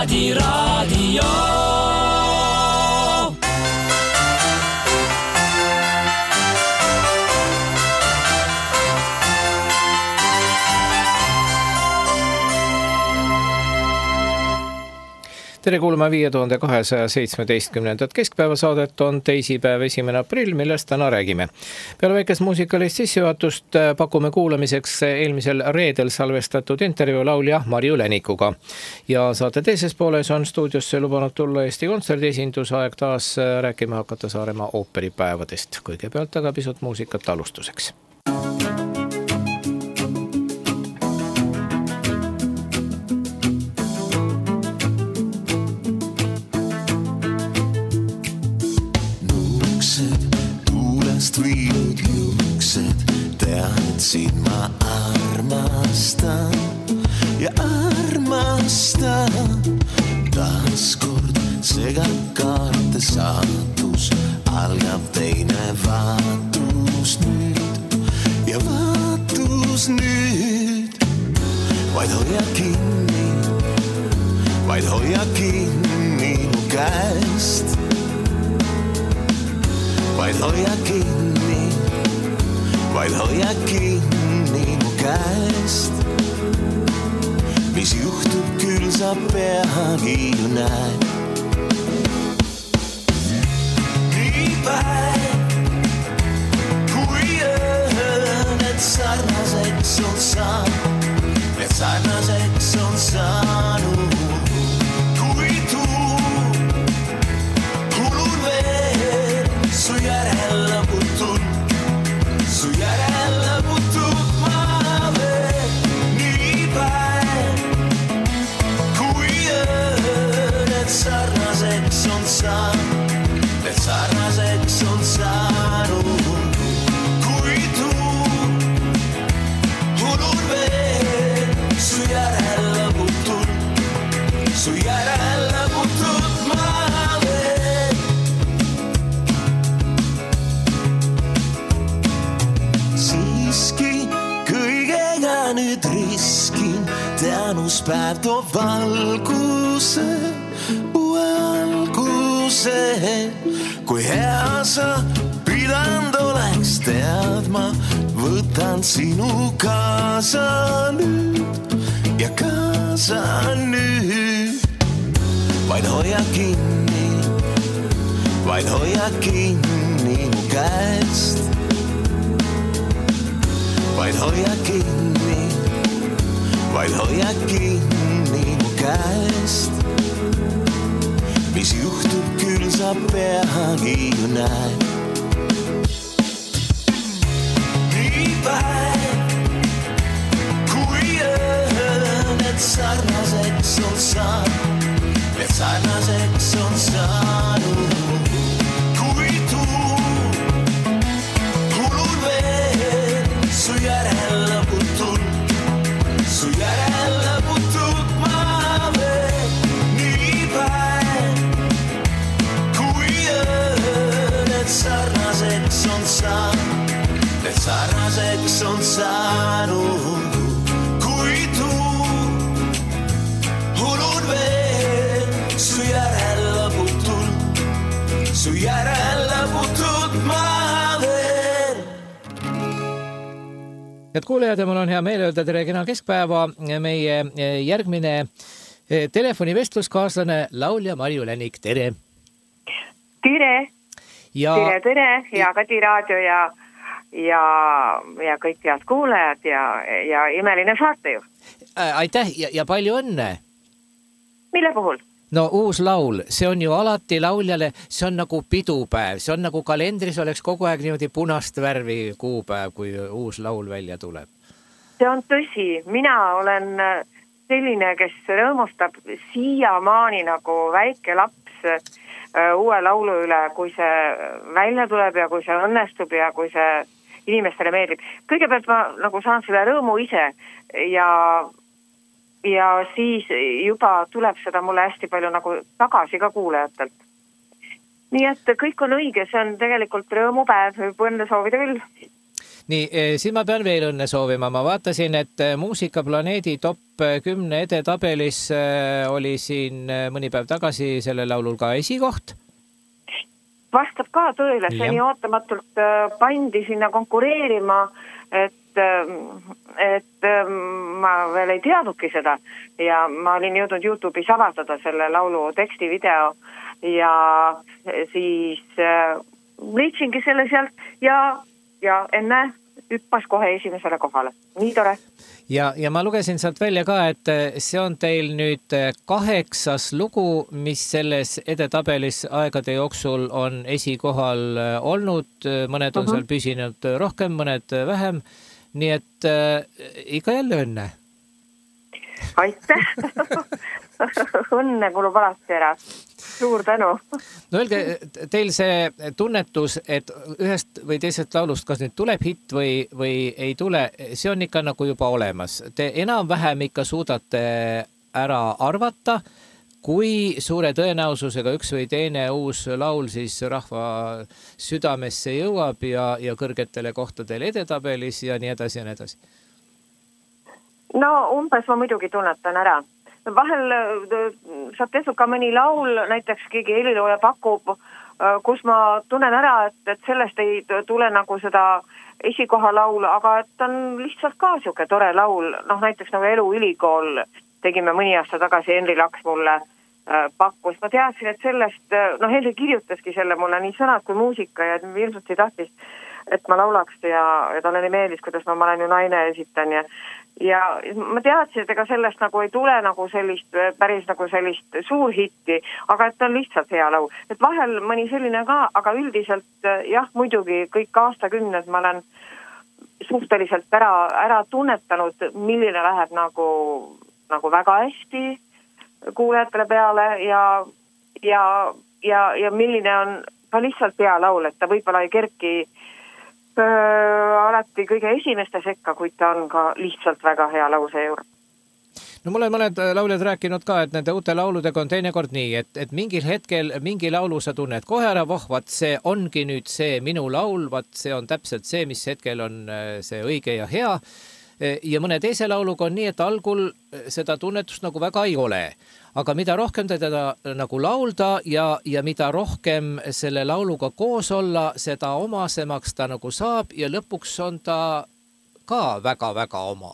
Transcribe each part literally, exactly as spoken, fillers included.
Laadi raadio. Tere kuulama viie tuhande kahesaja seitsmeteistkümnendat keskpäevasaadet on teisipäev esimene aprill, millest täna räägime. Peale väikest muusikalist sissejuhatust pakume kuulamiseks eelmisel reedel salvestatud intervjuu laulja Marju Länikuga. Ja saate teises pooles on stuudiosse lubanud tulla Eesti Kontserdi esindusaeg taas rääkima hakata Saaremaa ooperipäevadest. Kõigepealt aga pisut muusikat alustuseks. Viinud juuksed, tean, et sind ma armastan ja armastan. Taaskord segab kaarte saatus, algab teine vaatus nüüd ja vaatus nüüd. Vaid hoia kinni, vaid hoia kinni mu käest. Vaid hoia kinni, vaid hoia kinni mu käest. Mis juhtub küll sa peagi ju näed. Nii päev kui öö, need sarnaseks on saanud, need sarnaseks on saanud. Kui tuu kulun veel su järel lõputult, su järel lõputult ma veel. Nii päev kui öö, need sarnaseks on saanud, need sarnaseks on saanud. Kui tuu kulun veel su järel lõputult, su järel lõputult ma veel. Siiski kõigega nüüd riskin, teanuspäev toob valguse, uue alguse. Kui hea sa pidanud oleks, tead ma võtan sinu kaasa nüüd ja kaasa nüüd. Vaid hoia kinni, vaid hoia kinni mu käest. Vaid hoia kinni, vaid hoia kinni mu käest. Mis juhtub küll sa peagi ju näed. Nii päev kui öö, need sarnaseks on saanud, need sarnaseks on saanud. Kui tuu kulun veel su järel lõputult, su järel lõputult ma veel. Nii päev kui öö, need sarnaseks on saanud, need sarnaseks on saanud. Kui tuu kulun veel su järel lõputult, su järel lõputult ma veel. Head kuulejad, ja mul on hea meel öelda tere kena keskpäeva. Meie järgmine telefonivestluskaaslane laulja Marju Länik, tere! Tere! Ja... Tere, tere! Ja Kati raadio ja, ja, ja kõik head kuulajad ja, ja imeline saatejuht. Aitäh ja, ja palju õnne! Mille puhul? No uus laul, see on ju alati lauljale, see on nagu pidupäev, see on nagu kalendris oleks kogu aeg niimoodi punast värvi kuupäev, kui uus laul välja tuleb. See on tõsi, mina olen selline, kes rõõmustab siiamaani nagu väike laps uue laulu üle, kui see välja tuleb ja kui see õnnestub ja kui see inimestele meeldib. Kõigepealt ma nagu saan selle rõõmu ise ja ja siis juba tuleb seda mulle hästi palju nagu tagasi ka kuulajatelt. Nii et kõik on õige, see on tegelikult rõõmupäev, võib õnne soovida küll. nii, siin ma pean veel õnne soovima. Ma vaatasin, et Muusikaplaneedi top kümne edetabelis oli siin mõni päev tagasi selle laulul ka esikoht. Vastab ka tõele, see nii ootamatult pandi sinna konkureerima, et, et ma veel ei teadnudki seda ja ma olin jõudnud YouTube'is avaldada selle laulu tekstivideo ja siis leidsingi selle sealt ja, ja enne hüppas kohe esimesele kohale. Nii tore. Ja, ja ma lugesin sealt välja ka, et see on teil nüüd kaheksas lugu, mis selles edetabelis aegade jooksul on esikohal olnud. Mõned on uh-huh. seal püsinud rohkem, mõned vähem. Nii et äh, ikka jälle õnne. Aitäh! Õnne kulub alati ära. Suur tänu. No öelge, teil see tunnetus, et ühest või teisest laulust kas nüüd tuleb hitt või, või ei tule, see on ikka nagu juba olemas. Te enam-vähem ikka suudate ära arvata, kui suure tõenäosusega üks või teine uus laul siis rahva südamesse jõuab ja, ja kõrgetele kohtadele edetabelis ja nii edasi ja nii edasi. No umbes ma muidugi tunnetan ära. Vahel saab tehtud ka mõni laul, näiteks keegi helilooja pakub, kus ma tunnen ära, et, et sellest ei tule nagu seda esikoha laul, aga et on lihtsalt ka siuke tore laul. Noh, näiteks nagu Elu ülikool tegime mõni aasta tagasi, Henri Laks mulle pakkus. Ma teadsin, et sellest, no Henri kirjutaski selle mulle nii sõnad kui muusika ja ilmselt ei tahtis, et ma laulaks ja, ja talle ei meeldis, kuidas ma, ma olen ju naine esitan ja Ja ma teadsin, et ega sellest nagu ei tule nagu sellist, päris nagu sellist suur hitti, aga et on lihtsalt hea laul. Et vahel mõni selline ka, aga üldiselt jah, muidugi kõik aastakümned ma olen suhteliselt ära, ära tunnetanud, milline läheb nagu, nagu väga hästi kuulajatele peale ja, ja, ja, ja milline on ka lihtsalt hea laul, et ta võib-olla ei kerki Äh, alati kõige esimeste sekka, kuid ta on ka lihtsalt väga hea lause juurde. No mulle mõned lauljad rääkinud ka, et nende uute lauludega on teinekord nii, et, et mingil hetkel mingi laulu sa tunned kohe ära, voh, vaat see ongi nüüd see minu laul, vaat see on täpselt see, mis hetkel on see õige ja hea. Ja mõne teise lauluga on nii, et algul seda tunnetust nagu väga ei ole. Aga mida rohkem teda nagu laulda ja, ja mida rohkem selle lauluga koos olla, seda omasemaks ta nagu saab ja lõpuks on ta ka väga-väga oma.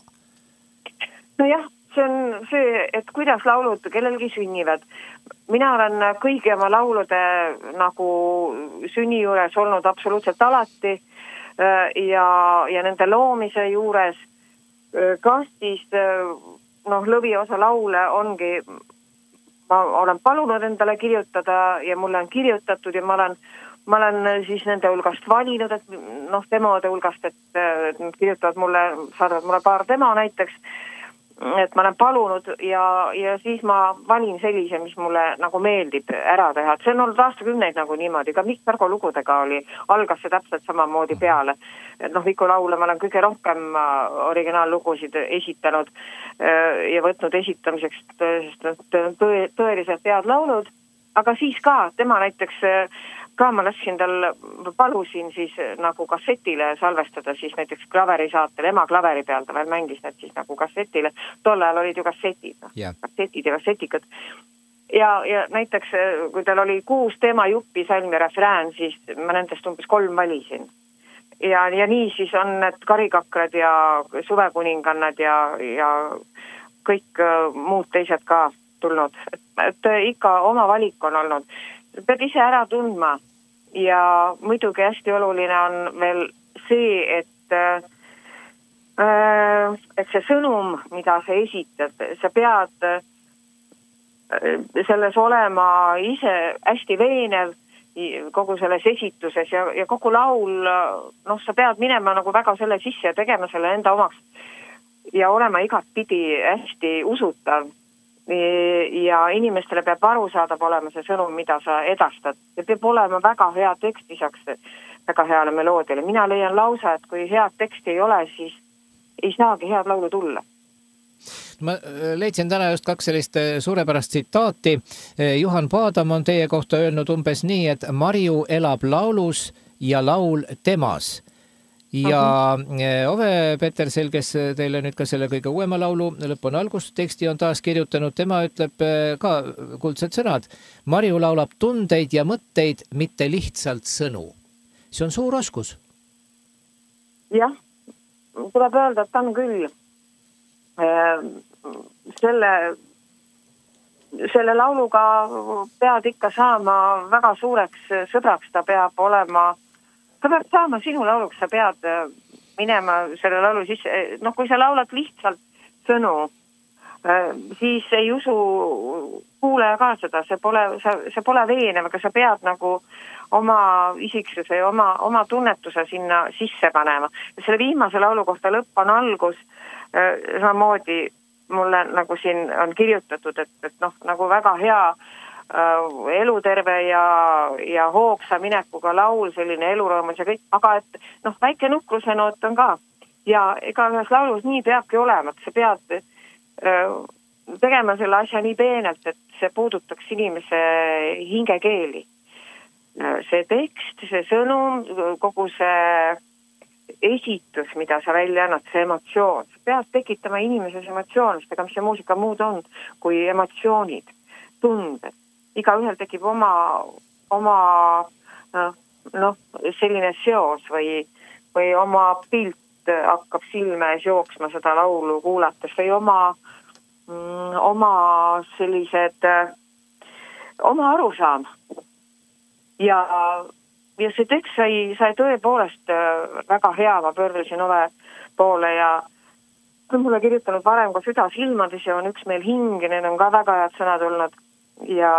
No jah, see on see, et kuidas laulud kellelgi sünnivad. Mina olen kõigi oma laulude nagu sünni juures olnud absoluutselt alati ja, ja nende loomise juures kastis, noh, lõviosa laule ongi, ma olen palunud endale kirjutada ja mulle on kirjutatud ja ma olen, ma olen siis nende hulgast valinud, et noh, demode hulgast, et, et nad kirjutavad mulle, saadavad mulle paar demo näiteks, et ma olen palunud ja, ja siis ma valin sellise, mis mulle nagu meeldib ära teha. Et see on olnud aastakümneid nagu niimoodi, ka Mikk Pärgo lugudega oli, algas see täpselt samamoodi peale. Et noh, Viku laule ma olen kõige rohkem originaallugusid esitanud ja võtnud esitamiseks tõe, tõeliselt head laulud, aga siis ka tema näiteks ka ma lasin tal, palusin siis nagu kassetile salvestada siis näiteks klaveri saatel, ema klaveri peal, ta veel mängis need siis nagu kassetile. Tol ajal olid ju kassetid, yeah. kassetid ja kassetikad. Ja, ja näiteks, kui tal oli kuus teema juppi, salm ja refrään, siis ma nendest umbes kolm valisin. Ja, ja nii siis on need karikakrad ja suvekuningannad ja, ja kõik muud teised ka tulnud. Et, et ikka oma valik on olnud. Pead ise ära tundma ja muidugi hästi oluline on veel see, et, äh, et see sõnum, mida sa esitad, sa pead selles olema ise hästi veenev kogu selles esituses ja, ja kogu laul, noh, sa pead minema nagu väga selle sisse ja tegema selle enda omaks ja olema igat pidi hästi usutav. Ja inimestele peab aru saadab olema see sõnum, mida sa edastad. Ja peab olema väga hea tekst lisaks väga heale meloodiale. Mina leian lausa, et kui head teksti ei ole, siis ei saagi head laulu tulla. Ma leidsin täna just kaks sellist suurepärast tsitaati. Juhan Paadam on teie kohta öelnud umbes nii, et Marju elab laulus ja laul temas. ja uh-huh. Ove Petersel, kes teile nüüd ka selle kõige uuema laulu Lõpp on algus teksti on taas kirjutanud, tema ütleb ka kuldsed sõnad. Marju laulab tundeid ja mõtteid, mitte lihtsalt sõnu. See on suur oskus. Jah, tuleb öelda, et ta on küll selle selle lauluga pead ikka saama väga suureks sõbraks, ta peab olema, ta peab saama sinu lauluks, sa pead minema selle laulu sisse, noh kui sa laulad lihtsalt sõnu, siis ei usu kuulaja ka seda, see pole, see pole veenev, aga sa pead nagu oma isiksuse ja oma, oma tunnetuse sinna sisse panema. Ja selle viimase laulu kohta Lõpp on algus, samamoodi mulle nagu siin on kirjutatud, et, et noh, nagu väga hea äh, eluterve ja, ja hoogsa minekuga laul, selline elurõõmus ja kõik, aga et noh, väike nukruse noot on ka. Ja ega ühes laulus nii peabki olema, et sa pead äh, tegema selle asja nii peenelt, et see puudutaks inimese hingekeeli. See tekst, see sõnum, kogu see esitus, mida sa välja annad, see emotsioon. Sa pead tekitama inimeses emotsioon, sest ega mis see muusika muud on kui emotsioonid, tunded. Iga ühel tekib oma, oma noh, selline seos või, või oma pilt hakkab silme ees jooksma seda laulu kuulates või oma, oma sellised, oma arusaam. Ja Ja see tekst sai, sai tõepoolest väga hea, ma pöördusin Ove poole ja on mulle kirjutanud varem ka Süda silmades ja on üks meil hing ja need on ka väga head sõnad olnud ja,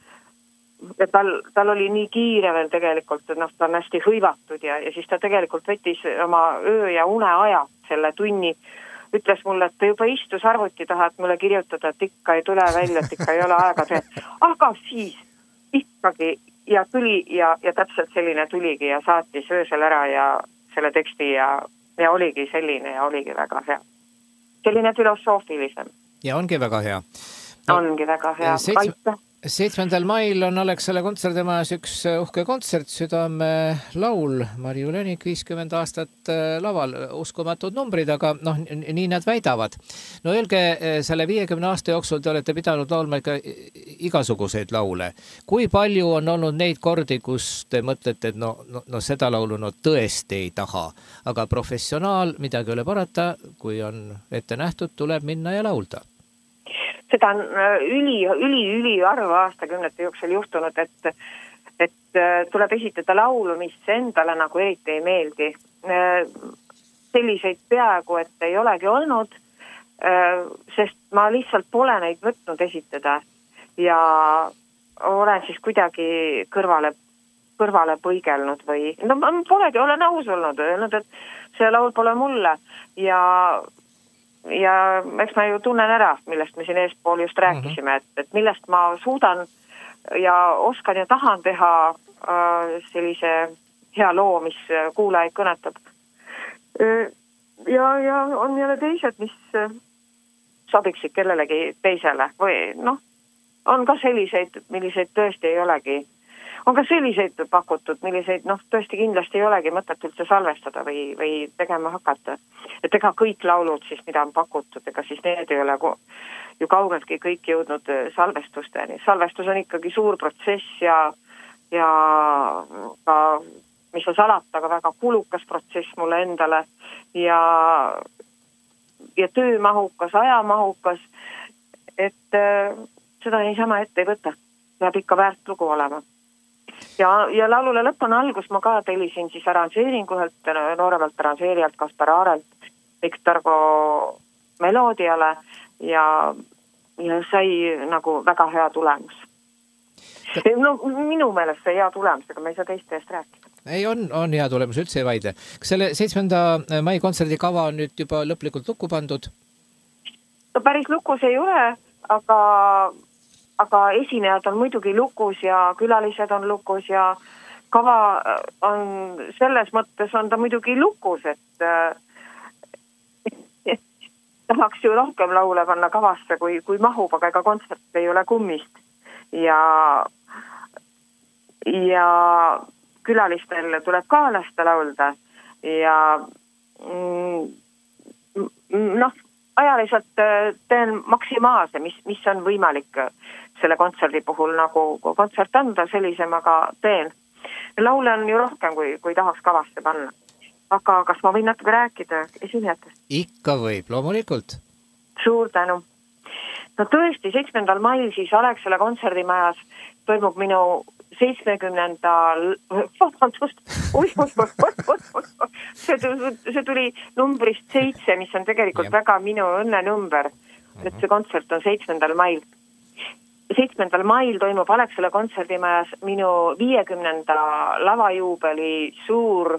ja tal, tal oli nii kiire veel tegelikult, et noh, ta on hästi hõivatud ja, ja siis ta tegelikult võttis oma öö ja une aja selle tunni, ütles mulle, et ta juba istus arvuti taha, et mulle kirjutada, et ikka ei tule välja, et ikka ei ole aega teha, aga siis ikkagi ja tuli ja, ja täpselt selline tuligi ja saatis öösel ära ja selle teksti ja, ja oligi selline ja oligi väga hea. Selline filosoofilisem. Ja ongi väga hea. No, ongi väga hea. Aitäh. seitsmendal mail on Alexela kontserdemajas üks uhke kontsert, Südame laul, Marju Lönik, viiskümmend aastat laval, uskumatud numbrid, aga noh, nii nad väidavad. No öelge, selle viiekümne aasta jooksul te olete pidanud laulma ikka igasuguseid laule. Kui palju on olnud neid kordi, kus te mõtlete, et no, no, no seda laulu no tõesti ei taha, aga professionaal midagi ei ole parata, kui on ette nähtud, tuleb minna ja laulda? Seda on üli, üli, üli arva aastakümnete jooksul juhtunud, et, et tuleb esitada laulu, mis endale nagu eriti ei meeldi. Selliseid peaaegu, et ei olegi olnud, sest ma lihtsalt pole neid võtnud esitada ja olen siis kuidagi kõrvale, kõrvale põigelnud või no ma polegi, olen aus olnud, öelnud, et see laul pole mulle ja ja eks ma ju tunnen ära, millest me siin eespool just rääkisime, et, et millest ma suudan ja oskan ja tahan teha äh, sellise hea loo, mis kuulajaid kõnetab. Ja, ja on jälle teised, mis sobiksid kellelegi teisele või noh, on ka selliseid, milliseid tõesti ei olegi. On ka selliseid pakutud, milliseid noh, tõesti kindlasti ei olegi mõtet üldse salvestada või, või tegema hakata. Et ega kõik laulud siis, mida on pakutud, ega siis need ei ole ju kaugeltki kõik jõudnud salvestusteni. Salvestus on ikkagi suur protsess ja, ja ka, mis on salata, aga väga kulukas protsess mulle endale ja, ja töömahukas, ajamahukas, et äh, seda ei sama ette ei võta. Peab ikka väärt lugu olema. Ja, ja laulule Lõpp on algus, ma ka tellisin siis arranžeeringu ühelt nooremalt arranžeerijalt Kaspar Aarelt Viktorgo meloodiale ja, ja sai nagu väga hea tulemus. No, minu meelest see hea tulemus, aga ma ei saa teiste eest rääkida. Ei, on, on hea tulemus, üldse ei vaide. Kas selle seitsmenda mai kontserdi kava on nüüd juba lõplikult lukku pandud? No päris lukus ei ole, aga aga esinejad on muidugi lukus ja külalised on lukus ja kava on selles mõttes on ta muidugi lukus, et, et tahaks ju rohkem laule panna kavasse, kui, kui mahub, aga ega kontsert ei ole kummist. Ja, ja külalistel tuleb ka lasta laulda ja noh, ajaliselt teen maksimaalse, mis, mis on võimalik selle kontserdi puhul nagu kontsert anda, sellisem aga teen. Laule on ju rohkem, kui, kui tahaks kavasse panna. Aga kas ma võin natuke rääkida esinejatest? Ikka võib, loomulikult. Suur tänu. No tõesti, seitsmendal mail siis Alexela kontserdimajas toimub minu seitsmekümnendal vabandust, oi, oi, oi, oi, oi, see, see tuli numbrist seitse, mis on tegelikult ja. Väga minu õnnenumber, uh-huh. et see kontsert on seitsmendal mail. seitsmendal mail toimub Alexela kontserdimajas minu viiekümnenda lavajuubeli suur,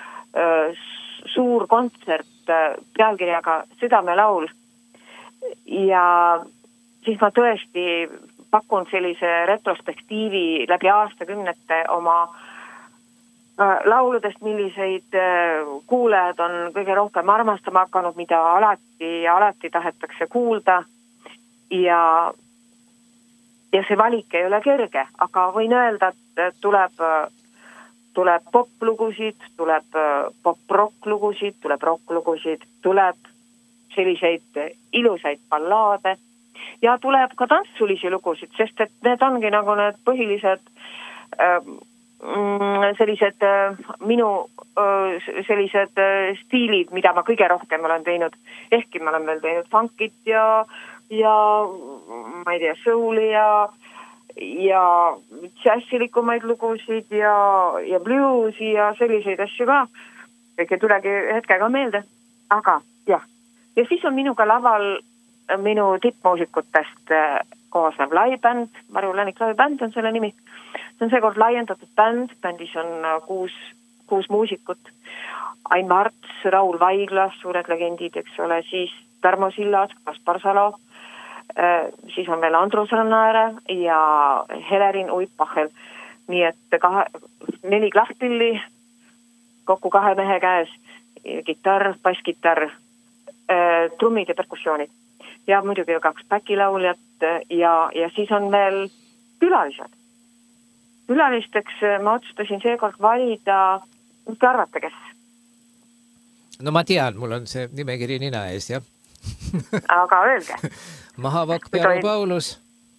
suur kontsert pealkirjaga Südamelaul. Ja siis ma tõesti pakun sellise retrospektiivi läbi aastakümnete oma lauludest, milliseid kuulajad on kõige rohkem armastama hakanud, mida alati ja alati tahetakse kuulda. Ja, ja see valik ei ole kerge, aga võin öelda, et tuleb, tuleb pop-lugusid, tuleb pop-rock-lugusid, tuleb rock-lugusid, tuleb selliseid ilusaid ballaade ja tuleb ka tantsulisi lugusid, sest et need ongi nagu need põhilised äh, sellised äh, minu äh, sellised äh, stiilid, mida ma kõige rohkem olen teinud. Ehkki ma olen veel teinud funkit ja, ja ma ei tea, souli ja, ja džässilikumaid lugusid ja, ja bluesi ja selliseid asju ka. Kõik ei tulegi hetkega meelde, aga jah. Ja siis on minuga laval minu tippmuusikutest koosnev laibänd, Marju Länik laibänd on selle nimi. See on seekord laiendatud bänd, bändis on kuus, kuus muusikut. Ain Marts, Raul Vaiglas, suured legendid, eks ole, siis Tarmo Sillas, Kaspar Salo, siis on veel Andrus Rannaere ja Helerin Uipachel. Nii et kahe, neli klahvpilli, kokku kahe mehe käes, gitarr, basskitarr, trummid ja perkussioonid. Ja muidugi kaks päkilauljat ja, ja siis on veel külalised. Külalisteks ma otsustasin seekord valida, mis te arvate, kes? No ma tean, mul on see nimekiri nina ees, jah. Aga öelge. Mahavokk Pearu Paulus.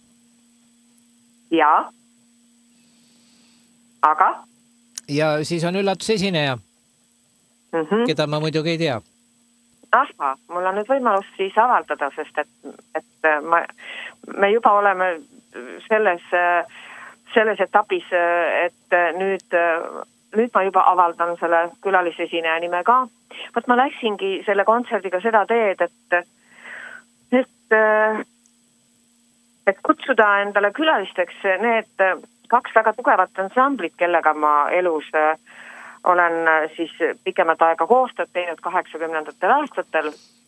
Ja. Aga? Ja siis on üllatusesineja, mm-hmm. keda ma muidugi ei tea. Ahva, mul on nüüd võimalus siis avaldada, sest et, et ma, me juba oleme selles, selles etapis, et nüüd, nüüd ma juba avaldan selle külalisesineja nime ka. Võt ma läksingi selle kontserdiga seda teed, et, et, et kutsuda endale külalisteks need kaks väga tugevat ansamblit, kellega ma elus olen siis pikemat aega koostööd teinud kaheksakümnendatel aastatel.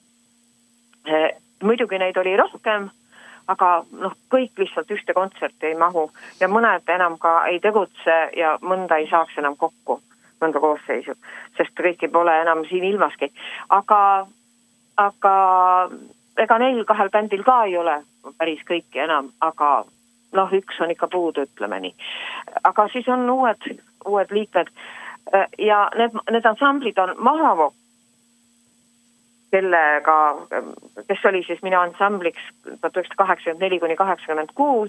Muidugi neid oli rohkem, aga noh, kõik lihtsalt ühte kontserti ei mahu ja mõned enam ka ei tegutse ja mõnda ei saaks enam kokku, mõnda koosseisu, sest kõiki pole enam siin ilmaski. Aga, aga ega neil kahel bändil ka ei ole päris kõiki enam, aga noh, üks on ikka puudu, ütleme nii. Aga siis on uued, uued liikmed. Ja need, need ansamblid on Mahavokk, kellega, kes oli siis minu ansambliks tuhat üheksasada kaheksakümmend neli kuni kaheksakümmend kuus.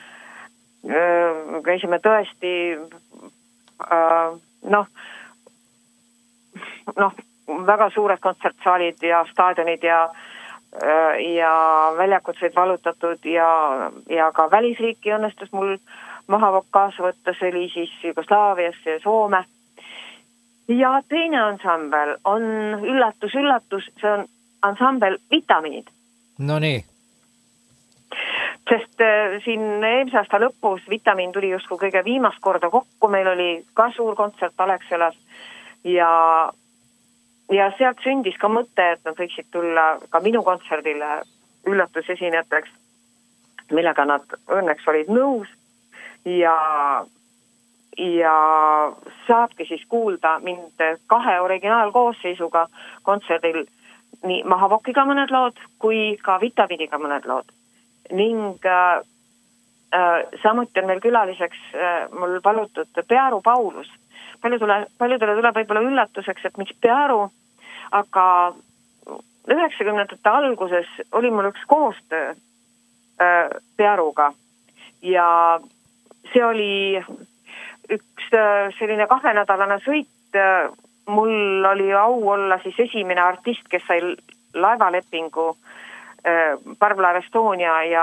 Käisime tõesti noh, noh, väga suured kontsertsaalid ja staadionid ja, ja väljakud said valutatud ja, ja ka välisriiki õnnestus mul Mahavokk kaasa võtta, see oli siis Jugoslaaviasse ja Soome. Ja teine ansambel on üllatus, üllatus, see on ansambel Vitamiinid. No nii. Sest äh, siin eelmise aasta lõpus Vitamiin tuli justkui kõige viimast korda kokku, meil oli ka suur kontsert Alexelas ja, ja sealt sündis ka mõte, et nad võiksid tulla ka minu kontserdile üllatusesinejateks, millega nad õnneks olid nõus ja ja saabki siis kuulda mind kahe originaalkoosseisuga kontserdil nii Mahavokkiga mõned lood kui ka Vitamiiniga mõned lood. Ning äh, äh, samuti on meil külaliseks äh, mul palutud Pearu Paulus. paljudele, paljudele tuleb võib-olla üllatuseks, et miks Pearu, aga üheksakümnendate alguses oli mul üks koostöö äh, Pearuga ja see oli üks äh, selline kahenädalane sõit. Äh, mul oli au olla siis esimene artist, kes sai laevalepingu äh, Parvlaev Estonia ja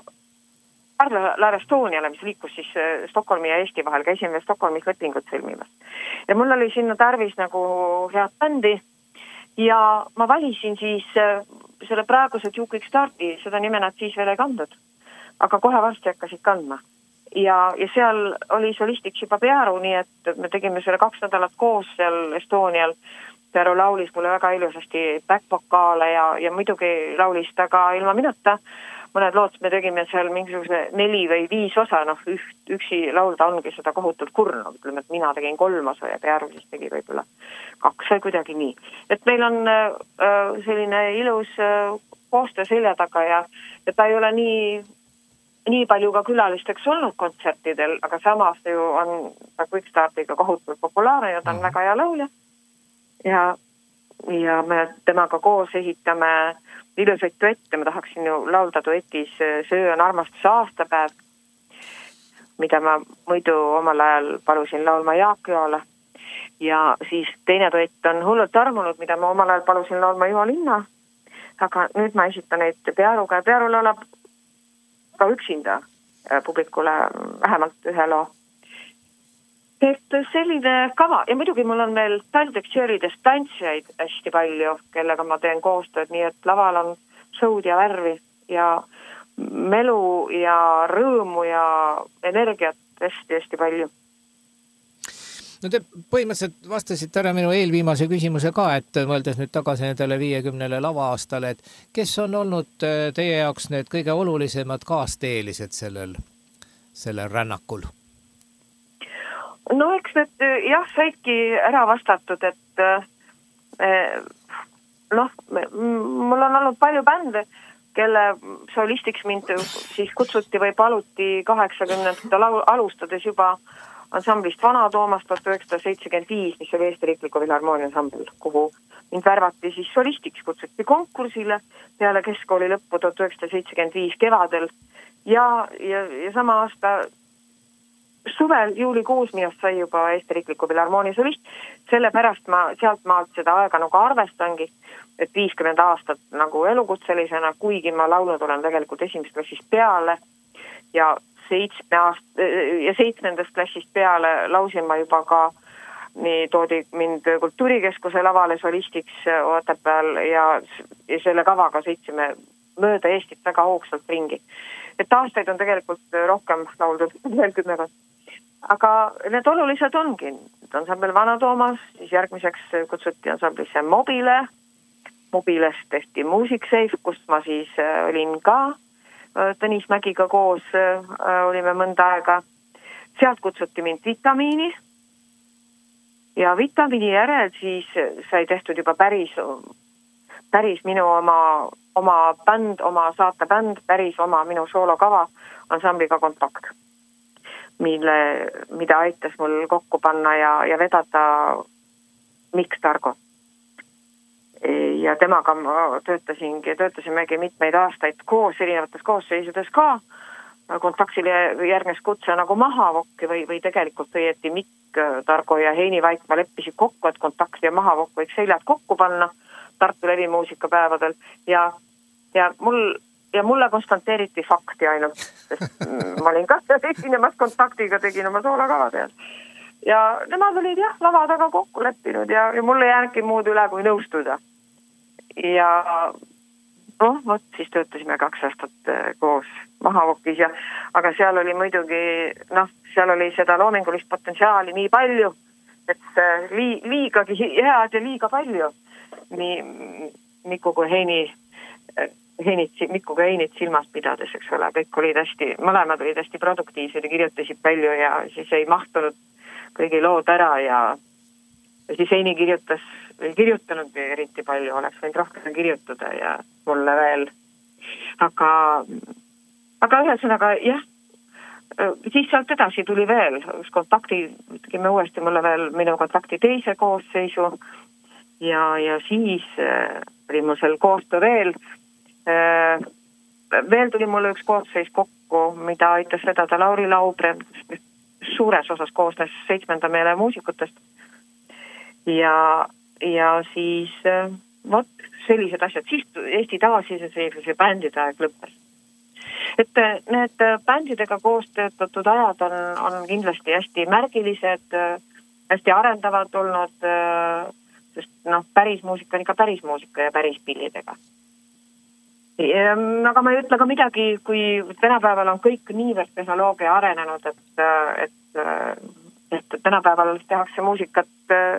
Parvlaev Estoniale, mis liikus siis äh, Stockholmi ja Eesti vahel, käisime Stockholmis lepingut sõlmimas. Ja mul oli sinna tarvis nagu head bändi ja ma valisin siis äh, selle praeguse Duke Kickstarti, seda nime nad siis veel ei kandnud, aga kohe varsti hakkasid kandma. Ja, ja seal oli solistiks juba Pearu, nii et me tegime selle kaks nädalat koos seal Estonial. Pearu laulis mulle väga ilusasti back-vokaale ja, ja muidugi laulis ta ka ilma minuta. Mõned lood me tegime seal mingisuguse neli või viis osa, noh üht, üksi laulda ongi seda kohutult kurno. Ütleme, et mina tegin kolm osa ja Pearu siis tegi võib-olla kaks või kuidagi nii. Et meil on äh, selline ilus äh, koostöö selja taga ja, ja ta ei ole nii nii palju ka külalisteks olnud kontsertidel, aga samas ju on ta Quickstartiga kohutult populaarne ja ta on väga hea laulja. Ja, ja me temaga koos ehitame ilusaid duette, ma tahaksin ju laulda duetis Söö on armastuse aastapäev, mida ma muidu omal ajal palusin laulma Jaak Joale. Ja siis teine duett on Hullult armunud, mida ma omal ajal palusin laulma Juho Linna, aga nüüd ma esitan neid Pearuga ja Pearu laulab ka üksinda publikule vähemalt ühe loo. Et selline kava ja muidugi mul on veel TalTech Cheeridest tantsijaid hästi palju, kellega ma teen koostööd, nii et laval on show'd ja värvi ja melu ja rõõmu ja energiat hästi-hästi palju. No te põhimõtteliselt vastasite ära minu eelviimase küsimuse ka, et mõeldes nüüd tagasi nendele viiekümnele lava-aastale, et kes on olnud teie jaoks need kõige olulisemad kaasteelised sellel, sellel rännakul? No eks need jah, saidki ära vastatud, et eh, noh, mul on olnud palju bände, kelle solistiks mind siis kutsuti või paluti kaheksakümnendate alustades juba ansamblist Vana Toomast tuhat üheksasada seitsekümmend viis, mis oli Eesti Riikliku Filharmoonia ansambel, kuhu mind värvati siis solistiks, kutsuti konkursile peale keskkooli lõppu tuhat üheksasada seitsekümmend viis kevadel ja, ja, ja sama aasta suvel juulikuus minust sai juba Eesti Riikliku Filharmoonia solist. Sellepärast ma sealt maalt seda aega nagu arvestangi, et viiskümmend aastat nagu elukutselisena, kuigi ma laulnud olen tegelikult esimest klassist peale ja seitsme aast- ja seitsmendast klassist peale lausin ma juba ka, nii toodi mind Kultuurikeskuse lavale solistiks Otepääl ja, ja selle kavaga sõitsime mööda Eestit väga hoogsalt ringi. Et aastaid on tegelikult rohkem lauldud veel kümmekond. Aga need olulised ongi. Ansambel Vana Toomas, siis järgmiseks kutsuti ansamblisse Mobile. Mobilest tehti Music Safe, kust ma siis olin ka Tõnis Mägiga koos äh, olime mõnda aega. Sealt kutsuti mind Vitamiini ja Vitamiini järel siis sai tehtud juba päris, päris minu oma, oma bänd, oma saatebänd, päris oma minu soolokava ansambliga Kontakt, mille, mida aitas mul kokku panna ja, ja vedada Mikk Targo. Ja temaga ma töötasingi, töötasimegi mitmeid aastaid koos, erinevates koosseisudes ka. Kontaktile järgnes kutse nagu Mahavokki või, või tegelikult õieti Mikk Targo ja Heini Vaikma leppisid kokku, et Kontakt ja Mahavokk võiks seljad kokku panna Tartu levimuusikapäevadel ja, ja, mul, ja mulle konstanteeriti fakti ainult, sest ma olin ka esinemas Kontaktiga, tegin oma soolakava peal. Ja nemad olid jah, lava taga kokku leppinud ja, ja mulle jäänki muud üle kui nõustuda. Ja noh, võt, siis töötasime kaks aastat koos Mahavokis ja, aga seal oli muidugi, noh, seal oli seda loomingulist potentsiaali nii palju, et lii, liigagi head ja liiga palju. Nii Mikku kui Heini, Heinit, Mikku kui Heinit silmas pidades, eks ole, kõik olid hästi, mõlemad olid hästi produktiivsed ja kirjutasid palju ja siis ei mahtunud kõigi lood ära ja, ja siis Heini kirjutas, ei kirjutanud eriti palju, oleks võinud rohkem kirjutada ja mulle veel. Aga, aga ühesõnaga, jah, siis sealt edasi tuli veel üks kontakti, tegime uuesti mulle veel minu kontakti teise koosseisu ja, ja siis oli mul seal koostöö veel. Veel tuli mulle üks koosseis kokku, mida aitas vedada Lauri Laubre, suures osas koosnes seitsmenda meele muusikutest. Ja, ja siis vot sellised asjad, siis Eesti taasiseseisvuse bändide aeg lõppes. Et need bändidega koos töötatud ajad on, on kindlasti hästi märgilised, hästi arendavad olnud, sest noh, päris muusika on ikka päris muusika ja päris pillidega. Ja, aga ma ei ütle ka midagi, kui tänapäeval on kõik niivõrd tehnoloogia arenenud, et, et, et tänapäeval tehakse muusikat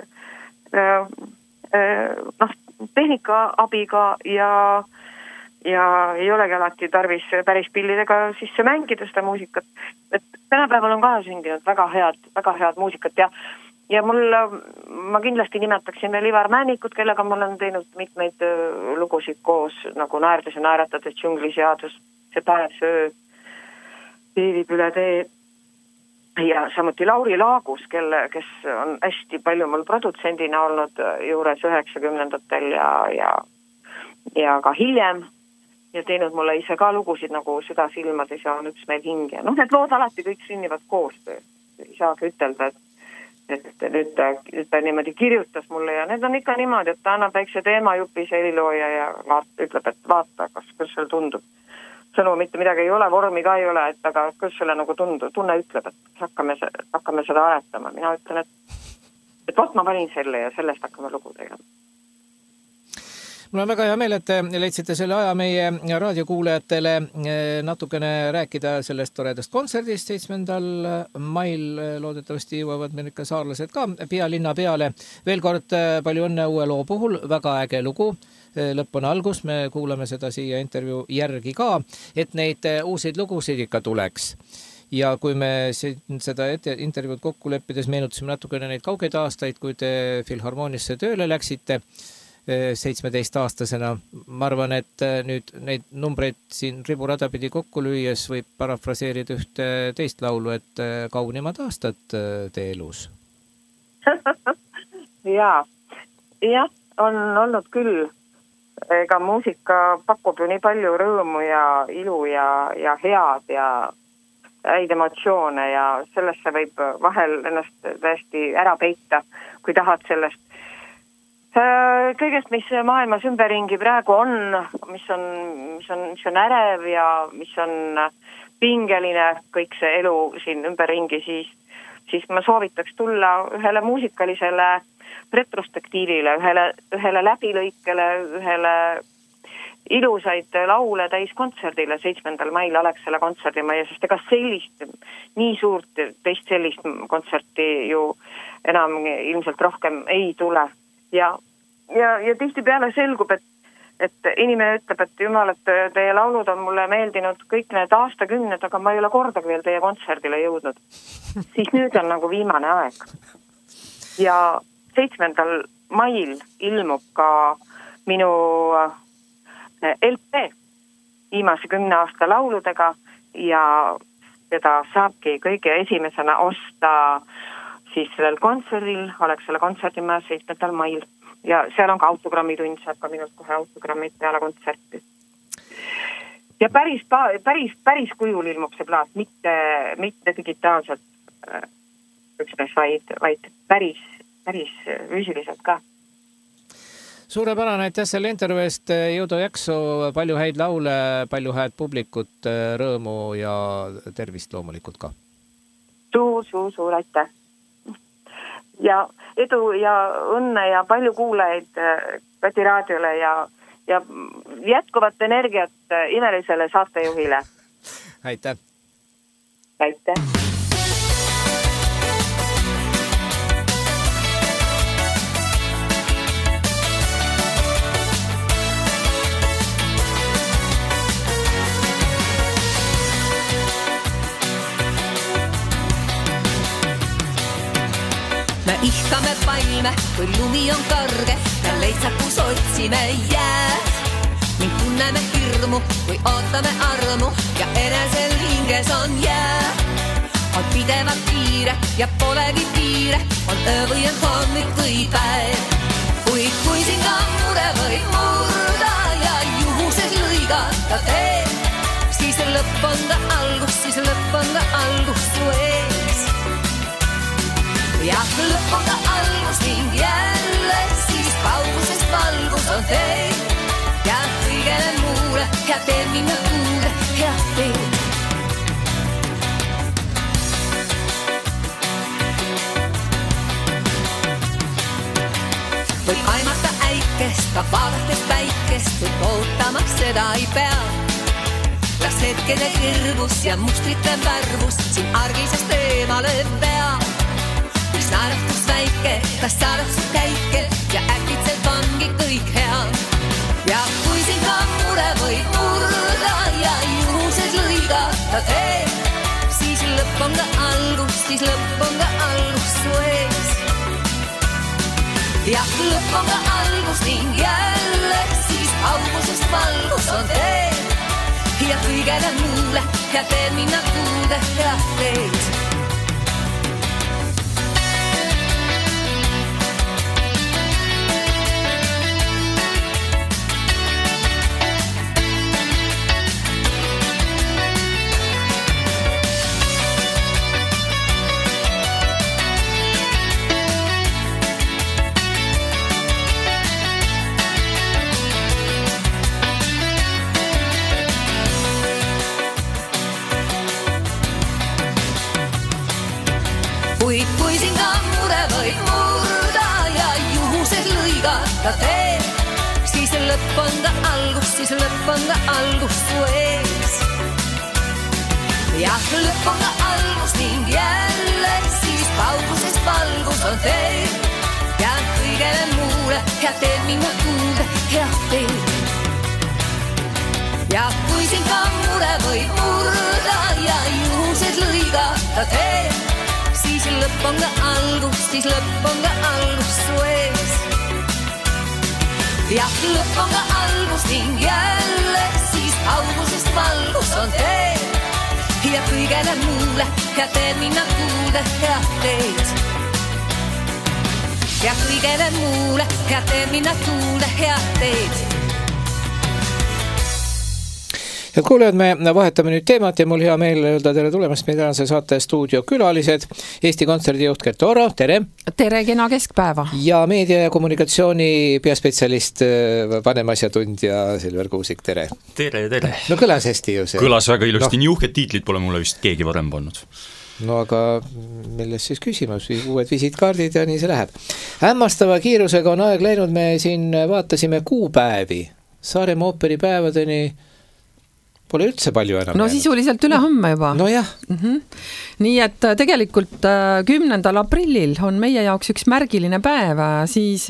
noh, tehnika abiga ja ja ei olegi alati tarvis päris pillidega sisse mängida seda muusikat. Et tänapäeval on ka sündinud väga head, väga head muusikat ja, ja mul, ma kindlasti nimetaksin veel Ivar Männikut, kellega ma olen teinud mitmeid lugusid koos, nagu Naerdes ja naeratades, Džungliseadus, See päev söö, Teevib üle tee ja samuti Lauri Laagus, kelle, kes on hästi palju mul produtsendina olnud juures üheksakümnendatel ja, ja, ja ka hiljem. Ja teinud mulle ise ka lugusid nagu Süda silmades ja On üks meil hing. Noh, need lood alati kõik sünnivad koostöö. Ei saagi ütelda, et, et nüüd, ta, nüüd ta niimoodi kirjutas mulle ja need on ikka niimoodi, et ta annab väikse teemajupi helilooja ja vaat, ütleb, et vaata, kas, kas seal tundub. Sõnu mitte midagi ei ole, vormi ka ei ole, et aga kas selle nagu tundub, tunne ütleb, et hakkame, hakkame seda aretama. Mina ütlen, et, et vot ma valin selle ja sellest hakkame lugu tegema. Mul on väga hea meel, et te leidsite selle aja meie raadiokuulajatele natukene rääkida sellest toredast kontserdist seitsmendal mail. Loodetavasti jõuavad meil ikka saarlased ka pealinna peale. Veel kord palju õnne uue loo puhul, väga äge lugu. Lõpp on algus, me kuulame seda siia intervjuu järgi ka, et neid uusid lugusid ikka tuleks. Ja kui me seda intervjuud kokku leppides meenutasime natukene neid kaugeid aastaid, kui te Filharmoonisse tööle läksite, seitsmeteist aastasena. Ma arvan, et nüüd neid numbreid siin riburada pidi kokku lüües võib parafraseerida ühte teist laulu, et kaunimad aastad tee elus. Jaa, jah, on olnud küll. Ega muusika pakub ju nii palju rõõmu ja ilu ja, ja head ja häid emotsioone ja sellesse võib vahel ennast täiesti ära peita, kui tahad sellest. Kõigest, mis maailmas ümberringi praegu on, mis on, mis on, mis on ärev ja mis on pingeline, kõik see elu siin ümberringi, siis, siis ma soovitaks tulla ühele muusikalisele retrospektiivile, ühele, ühele läbilõikele, ühele ilusaid laule täis kontserdile seitsmendal mail Alexela kontserdimaja, sest ega sellist, nii suurt teist sellist kontserti ju enam ilmselt rohkem ei tule. Ja, ja, ja tihti peale selgub, et, et inimene ütleb, et jumal, et teie laulud on mulle meeldinud kõik need aastakümned, aga ma ei ole kordagi veel teie kontserdile jõudnud. Siis nüüd on nagu viimane aeg. Ja seitsmendal mail ilmub ka minu L P viimase kümne aasta lauludega ja seda saabki kõige esimesena osta siis sellel kontserdil, oleks selle kontserdimajas seitsmendal mail. Ja seal on ka autogrammitund, saab ka minult kohe autogrammid peale kontserti. Ja päris, päris, päris kujul ilmub see plaat, mitte, mitte digitaalselt üksnes, vaid, vaid päris, päris füüsiliselt ka. Suurepärane, aitäh selle intervjuu eest, jõudu jaksu, palju häid laule, palju häid publikut, rõõmu ja tervist loomulikult ka. Suur, suur, suur aitäh. Ja edu ja õnne ja palju kuulajaid Kati raadiole ja, ja jätkuvat energiat imelisele saatejuhile. Aitäh. Aitäh. Me ihkame palme, kui lumi on kõrge ja leitsakus otsime jääd. Ning tunneme hirmu, kui ootame armu ja enesel hinges on jää. on pidevalt kiire ja polegi piire, on öö või on hommik või päev. Kuid kui siin ka mure või murda ja juhuses lõigata teed, siis lõpp on ka algus, siis lõpp on ka algus su ees. Ja lõpp on ka algus ning jälle siis kaugusest valgus on teed. Ja kõigele muule ja teen minna kuule ja teed. Võib aimata äikest, ka vaadates päikest, võib ootama seda ei pea. Las hetkede kõrvus ja mustrite värvus siin argisest eemale pea. Mis naeratus väike, kas saadab su käike ja äkitselt ongi kõik hea. Ja kui siin ka mure võib murda ja juhuses lõigata teed, siis lõpp on ka algus, siis lõpp on ka algus su ees. Ja lõpp on ka algus ning jälle siis augusest valgus on teed. Ja kõigele muule ja teen minna kuude ja teed. Kuid kui siin ka mure või murda ja juhuses lõigata teed, siis lõpp on ka algus, siis lõpp on ka algus su ees. Ja lõpp on ka algus ning jälle siis kaugusest valgus on teed. Ja kõigele muule ja teen minna kuude ja teed. Ja kui siin ka mure või murda ja juhuses lõigata teed, siis lõpp on ka algus, siis lõpp on ka algus su ees. Ja lõpp on ka algus ning jälle siis augusest valgus on teed. Ja kõigele muule ja teen minna kuude ja teed. Ja kõigele muule ja teen minna kuude ja teed. Head kuulajad, me vahetame nüüd teemat ja mul hea meel öelda tere tulemast meie tänase saate stuudio külalised. Eesti Kontserdijuht Kertu Oro, tere! Tere, kena keskpäeva! Ja meedia ja kommunikatsiooni peaspetsialist, vanemasjatundja Silver Kuusik, tere! Tere, tere! No kõlas hästi ju see. Kõlas väga ilusti, no. Nii uhked tiitlid pole mulle vist keegi varem pannud. No aga milles siis küsimus, uued visiitkaardid ja nii see läheb. Hämmastava kiirusega on aeg läinud, me siin vaatasime kuupäevi. Saaremaa ooperipäevadeni pole üldse palju enam. No sisuliselt üle homme juba. No jah. Mm-hmm. Nii et tegelikult kümnendal aprillil on meie jaoks üks märgiline päev, siis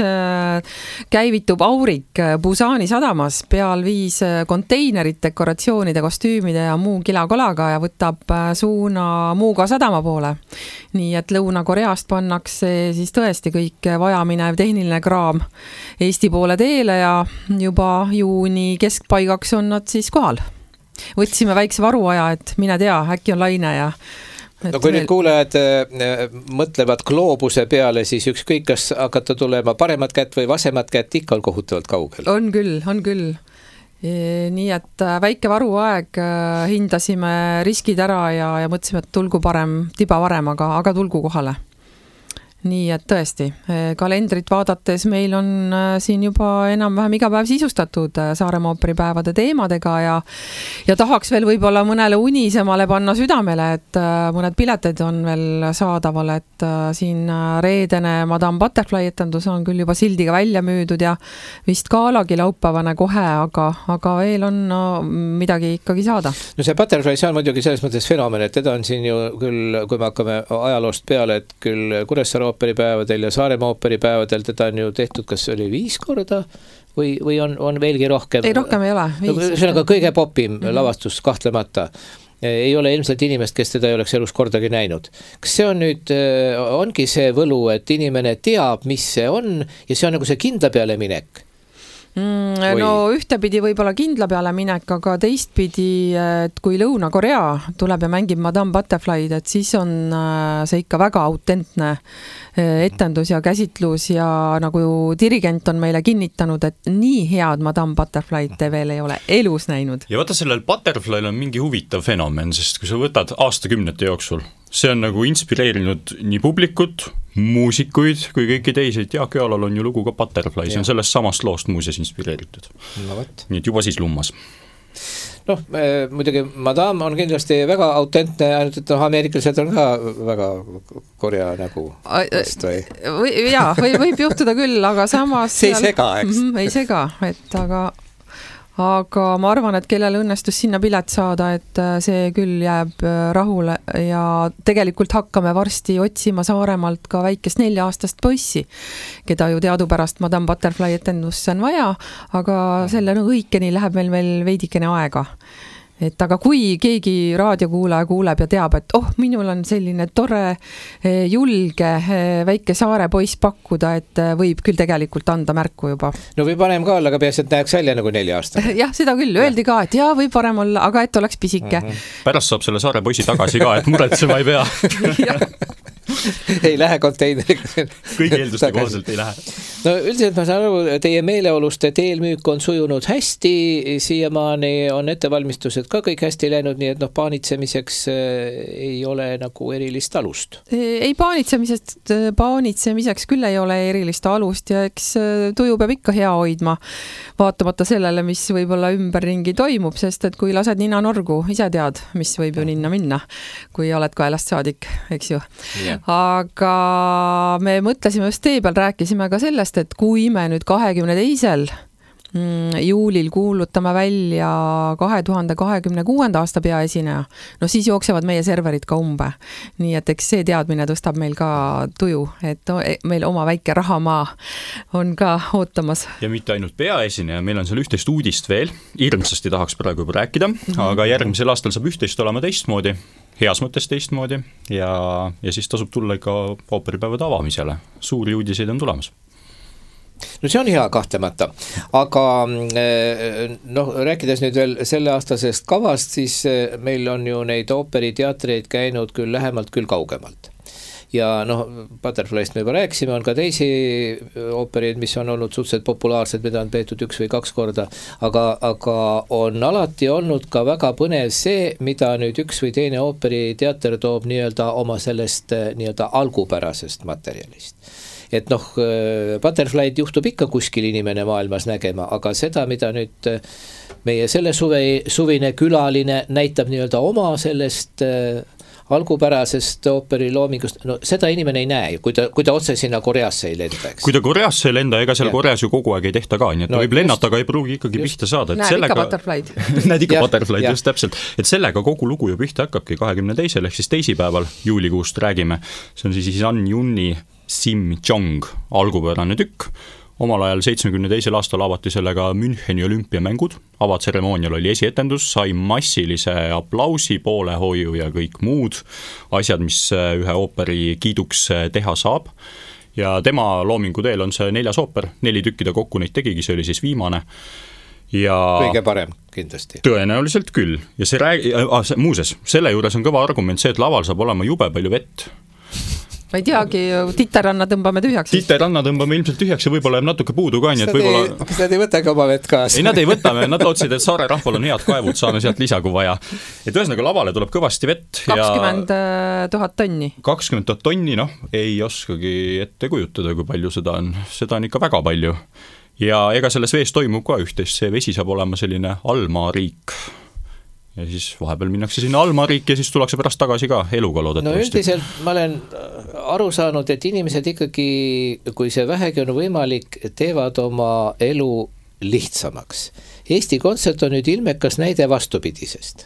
käivitub Aurik Busani sadamas peal viis konteinerit dekoratsioonide, kostüümide ja muu kilakolaga ja võtab suuna Muuga sadama poole. Nii et Lõuna-Koreast pannakse siis tõesti kõik vajaminev tehniline kraam Eesti poole teele ja juba juuni keskpaigaks on nad siis kohal. Võtsime väikse varuaja, et mine tea, äkki on laine ja no kui nüüd kuulajad äh, mõtlevad gloobuse peale, siis ükskõik kas hakata tulema paremat kätt või vasemat kätt, ikka on kohutavalt kaugel. On küll, on küll. E, nii et väike varuaeg hindasime riskid ära ja, ja mõtlesime, et tulgu parem, tiba varem, aga, aga tulgu kohale. Nii et tõesti, kalendrit vaadates meil on siin juba enam-vähem iga päev sisustatud Saaremaa ooperipäevade teemadega ja, ja tahaks veel võib-olla mõnele unisemale panna südamele, et mõned piletid on veel saadaval, et siin reedene Madame Butterfly etendus on küll juba sildiga välja müüdud ja vist kaalagi laupäevane kohe, aga, aga veel on no, midagi ikkagi saada. No see Butterfly, see on muidugi selles mõttes fenomen, et teda on siin ju küll, kui me hakkame ajaloost peale, et küll Kuressaare ooperipäevadel ja Saaremaa ooperipäevadel teda on ju tehtud, kas oli viis korda või, või on, on veelgi rohkem? Ei, rohkem ei ole. Viis, see on ka kõige popim mm-hmm. lavastus kahtlemata. Ei ole ilmselt inimest, kes teda ei oleks elus kordagi näinud. Kas see on nüüd, ongi see võlu, et inimene teab, mis see on ja see on nagu see kindla peale minek? Mm, no ühtepidi võib-olla kindla peale minek, aga teistpidi, et kui Lõuna-Korea tuleb ja mängib Madame Butterfly'd, et siis on see ikka väga autentne etendus ja käsitlus ja nagu dirigent on meile kinnitanud, et nii head Madame Butterfly'd te veel ei ole elus näinud. Ja vaata, sellel Butterfly'l on mingi huvitav fenomen, sest kui sa võtad aastakümnete jooksul, see on nagu inspireerinud nii publikut, muusikuid kui kõiki teised. Jaak Joalal on ju lugu ka Butterfly, see on sellest samast loost muuseas inspireeritud. No, võt. Nii et juba siis lummas. Noh, muidugi Madame on kindlasti väga autentne, ainult et noh, ameeriklased on ka väga Korea nagu vast või? või jaa, või, võib juhtuda küll, aga samas see ei sega, eks? Mm, ei sega, et aga aga ma arvan, et kellel õnnestus sinna pilet saada, et see küll jääb rahule ja tegelikult hakkame varsti otsima Saaremaalt ka väikest nelja-aastast poissi, keda ju teadupärast Madame Butterfly etendusse on vaja, aga selle no, õikeni läheb meil veel veidikene aega. Et aga kui keegi raadiokuulaja kuuleb ja teab, et oh, minul on selline tore, julge, väike saare poiss pakkuda, et võib küll tegelikult anda märku juba. No või parem ka olla, aga peas, et näeks välja nagu neli aastat. Jah, seda küll. Öeldi ka, et jaa, võib parem olla, aga et oleks pisike. Mm-hmm. Pärast saab selle saare poisi tagasi ka, et muretsema ei pea. ei lähe konteineriga. Kõigi eelduste kohaselt ei lähe. No üldiselt ma saan aru, teie meeleolust, et eelmüük on sujunud hästi, siiamaani on ettevalmistused ka kõik hästi läinud, nii et noh, paanitsemiseks ei ole nagu erilist alust. Ei paanitsemisest, paanitsemiseks küll ei ole erilist alust ja eks tuju peab ikka hea hoidma, vaatamata sellele, mis võib-olla ümberringi toimub, sest et kui lased nina norgu, ise tead, mis võib ju ninna minna, kui oled kaelast saadik, eks ju. Yeah. Aga me mõtlesime just tee peal, rääkisime ka sellest, et kui me nüüd kahekümne teisel juulil kuulutame välja kahe tuhande kahekümne kuuenda aasta peaesineja, no siis jooksevad meie serverid ka umbe. Nii et eks see teadmine tõstab meil ka tuju, et meil oma väike rahamaa on ka ootamas. Ja mitte ainult peaesineja, meil on seal üht-teist uudist veel, hirmsasti tahaks praegu juba rääkida, mm-hmm. aga järgmisel aastal saab üht-teist olema teistmoodi, heas mõttes teistmoodi ja, ja siis tasub tulla ikka ooperipäevade avamisele. Suuri uudiseid on tulemas. No see on hea kahtlemata, aga noh, rääkides nüüd veel selle aastasest kavast, siis meil on ju neid ooperiteatreid käinud küll lähemalt, küll kaugemalt. Ja noh, Butterflyst me juba rääkisime, on ka teisi ooperid, mis on olnud suhteliselt populaarsed, mida on peetud üks või kaks korda, aga, aga on alati olnud ka väga põnev see, mida nüüd üks või teine ooperiteater toob nii-öelda oma sellest nii-öelda algupärasest materjalist. Et noh, Butterfly'd juhtub ikka kuskil inimene maailmas nägema, aga seda, mida nüüd meie selle suve, suvine külaline näitab nii-öelda oma sellest algupärasest ooperi loomingust, no seda inimene ei näe, kui ta, kui ta otse sinna Koreasse ei lenda. Kui ta Koreasse ei lenda, ega seal ja. Koreas ju kogu aeg ei tehta ka, nii et no, võib lennata, aga ei pruugi ikkagi just. Pihta saada. Et näed sellega... ikka Butterfly'd. Näed ikka Butterfly'd, just täpselt. Et sellega kogu lugu ju pihta hakkabki kahekümne teisel ehk siis teisipäeval juulikuust räägime. See on siis An Junni Sim Jong algupärane tükk. Omal ajal seitsmekümne teisel aastal avati sellega Müncheni olümpiamängud. Avatseremoonial oli esietendus, sai massilise aplausi, poolehoiu ja kõik muud asjad, mis ühe ooperi kiiduks teha saab. Ja tema loomingu teel on see neljas ooper, neli tükkida kokku neid tegigi, see oli siis viimane. Ja kõige parem, kindlasti. Tõenäoliselt küll. Ja see räägi... ah, see, muuses, selle juures on kõva argument see, et laval saab olema jube palju vett. Ma ei teagi, titeranna tõmbame tühjaks. Titeranna tõmbame ilmselt tühjaks ja võib-olla jääb natuke puudu ka, nii et võib-olla... Kas nad ei võtagi oma vett kaasa? Ei, nad ei võta, nad lootsid, et saare rahval on head kaevud, saame sealt lisa kui vaja. Et ühesõnaga lavale tuleb kõvasti vett. kakskümmend tuhat tonni. kakskümmend tuhat tonni, noh, ei oskagi ette kujutada, kui palju seda on. Seda on ikka väga palju. Ja ega selles vees toimub ka üht-teist, see vesi saab olema selline almaariik. Ja siis vahepeal minnakse sinna almariik ja siis tullakse pärast tagasi ka eluga loodetavasti. No üldiselt ma olen aru saanud, et inimesed ikkagi, kui see vähegi on võimalik, teevad oma elu lihtsamaks. Eesti kontsert on nüüd ilmekas näide vastupidisest.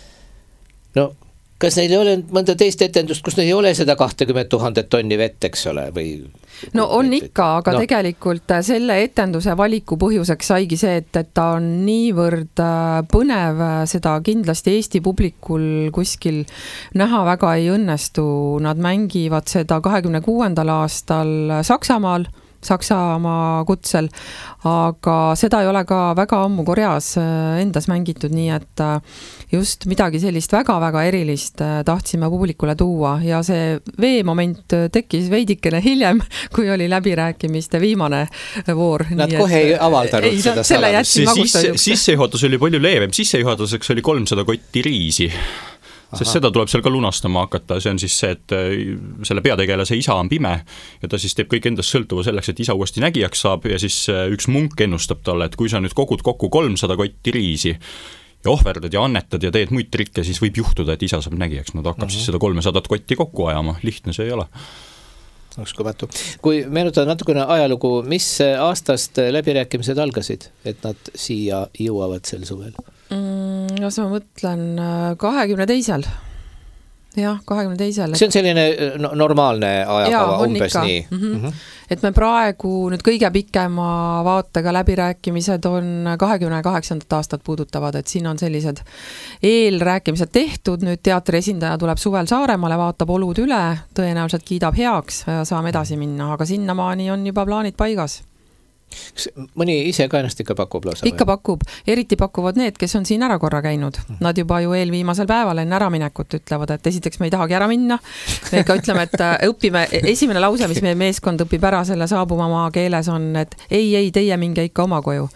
No, kas neil ei ole mõnda teist etendust, kus neil ei ole seda kakskümmend tuhat tonni vett, eks ole, või... No on ikka, aga no. Tegelikult selle etenduse valiku põhjuseks saigi see, et, et ta on niivõrd põnev, seda kindlasti Eesti publikul kuskil näha väga ei õnnestu. Nad mängivad seda kahekümne kuuendal aastal Saksamaal Saksamaa kutsel, aga seda ei ole ka väga ammu Koreas endas mängitud, nii et just midagi sellist väga-väga erilist tahtsime publikule tuua ja see veemoment tekkis veidikene hiljem, kui oli läbirääkimiste viimane voor. Nad nii kohe et, ei avaldanud ei, seda saladust. Sisse, sissejuhatus oli palju leevem, sissejuhatuseks oli kolmsada kotti riisi. Sest Aha. seda tuleb seal ka lunastama hakata, see on siis see, et selle peategelase isa on pime ja ta siis teeb kõik endast sõltuva selleks, et isa uuesti nägijaks saab ja siis üks munk ennustab talle, et kui sa nüüd kogud kokku kolmsada kotti riisi ja ohverdad ja annetad ja teed muid trikke, siis võib juhtuda, et isa saab nägijaks, no ta hakkab uh-huh. siis seda kolmesadat kotti kokku ajama, lihtne see ei ole. Uskumatu. Kui meenutada natukene ajalugu, mis aastast läbirääkimised algasid, et nad siia jõuavad sel suvel? Mm, no ma mõtlen kahekümne teisel. Jah, kahekümne teisel. See on selline no, normaalne ajakava, umbes ikka. Nii. Mm-hmm. Mm-hmm. Et me praegu nüüd kõige pikema vaatega läbirääkimised on kahekümne kaheksandat aastat puudutavad, et siin on sellised eelrääkimised tehtud, nüüd teatri esindaja tuleb suvel Saaremaale, vaatab olud üle, tõenäoliselt kiidab heaks ja saame edasi minna, aga sinnamaani on juba plaanid paigas. Kas mõni ise ka ennast ikka pakub lausa? Ikka pakub, eriti pakuvad need, kes on siin ära korra käinud. Nad juba ju eelviimasel päeval enne äraminekut ütlevad, et esiteks me ei tahagi ära minna. Me ikka ütleme, et õpime, esimene lause, mis meie meeskond õpib ära selle saabumamaa keeles on, et ei, ei, teie minge ikka oma koju.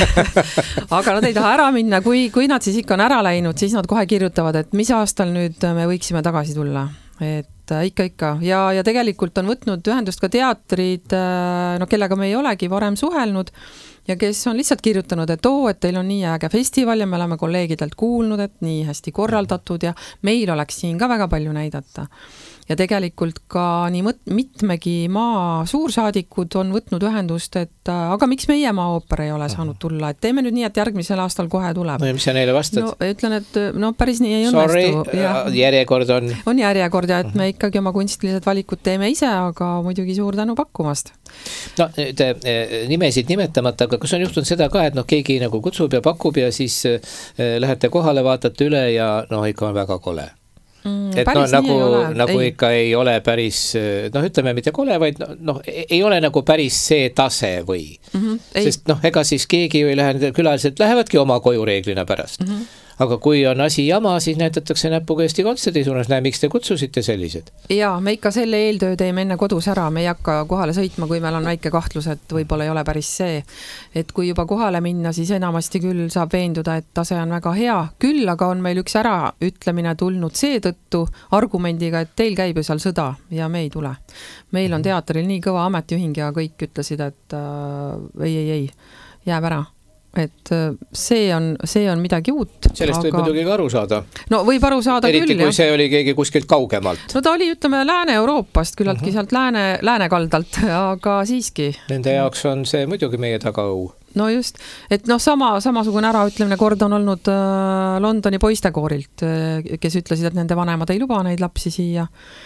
Aga nad ei taha ära minna, kui, kui nad siis ikka on ära läinud, siis nad kohe kirjutavad, et mis aastal nüüd me võiksime tagasi tulla. Et ikka, ikka. Ja, ja tegelikult on võtnud ühendust ka teatrid, no kellega me ei olegi varem suhelnud ja kes on lihtsalt kirjutanud, et oo, et teil on nii äge festival ja me oleme kolleegidelt kuulnud, et nii hästi korraldatud ja meil oleks siin ka väga palju näidata. Ja tegelikult ka nii mitmegi maa suursaadikud on võtnud ühendust, et aga miks meie maaooper ei ole saanud tulla, et teeme nüüd nii, et järgmisel aastal kohe tuleb. No ja mis sa neile vastad? No ütlen, et no päris nii ei Sorry, õnnestu. Sorry, järjekord on. On järjekord ja et me ikkagi oma kunstilised valikud teeme ise, aga muidugi suur tänu pakkumast. No te, nimesid nimetamata, aga kus on juhtunud seda ka, et noh, keegi nagu kutsub ja pakub ja siis lähete kohale, vaatate üle ja noh, ikka on väga kole. Mm, et no, nagu, nagu ei. ikka ei ole päris, noh ütleme mitte kole, vaid noh, ei ole nagu päris see tase või. Mm-hmm, sest noh, ega siis keegi ei lähe, külalised lähevadki oma koju reeglina pärast. Mm-hmm. Aga kui on asi jama, siis näitatakse näpuga Eesti Kontserdi suunas, näe, miks te kutsusite sellised? Jaa, me ikka selle eeltöö teeme enne kodus ära, me ei hakka kohale sõitma, kui meil on väike kahtlus, et võib-olla ei ole päris see. Et kui juba kohale minna, siis enamasti küll saab veenduda, et tase on väga hea. Küll aga on meil üks ära ütlemine tulnud seetõttu argumendiga, et teil käib ju seal sõda ja me ei tule. Meil on teatril nii kõva ametiühing ja kõik ütlesid, et äh, ei, ei, ei, jääb ära. Et see on, see on midagi uut. Sellest aga... võib muidugi ka aru saada. No võib aru saada Eriti, küll. Eriti kui see oli keegi kuskilt kaugemalt. No ta oli, ütleme, Lääne-Euroopast, küllaltki uh-huh. sealt lääne, läänekaldalt, aga siiski. Nende jaoks on see muidugi meie tagaõu. No just, et noh, sama, samasugune äraütlemine kord on olnud äh, Londoni poistekoorilt, äh, kes ütlesid, et nende vanemad ei luba neid lapsi siia.